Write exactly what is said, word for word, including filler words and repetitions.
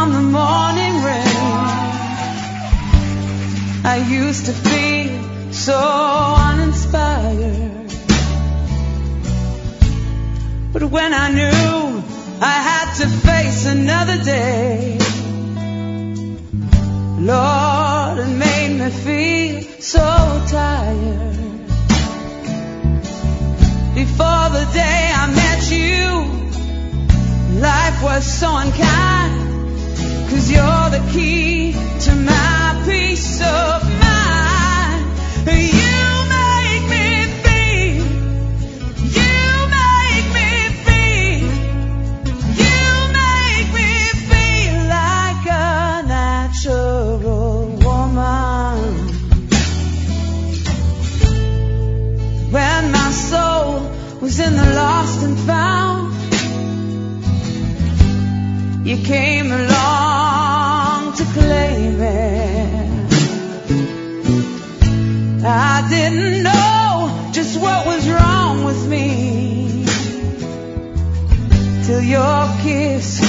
from the morning rain. I used to feel so uninspired, but when I knew I had to face another day, Lord, it made me feel so tired. Before the day I met you, life was so unkind, 'cause you're the key to my peace of mind. You make me feel, you make me feel, you make me feel like a natural woman. When my soul was in the lost and found, you came along to claim it. I didn't know just what was wrong with me till your kiss